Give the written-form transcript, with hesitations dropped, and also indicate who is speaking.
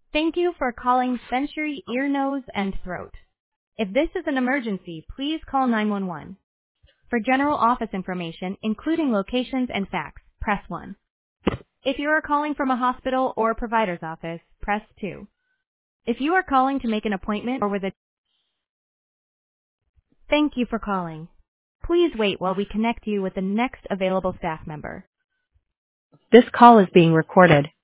Speaker 1: Thank you for calling Century Ear, Nose, and Throat. If this is an emergency, please call 911. For general office information, including locations and fax, press 1. If you are calling from a hospital or provider's office, press 2. If you are calling to make an appointment or with a... Thank you for calling. Please wait while we connect you with the next available staff member. This call is being recorded.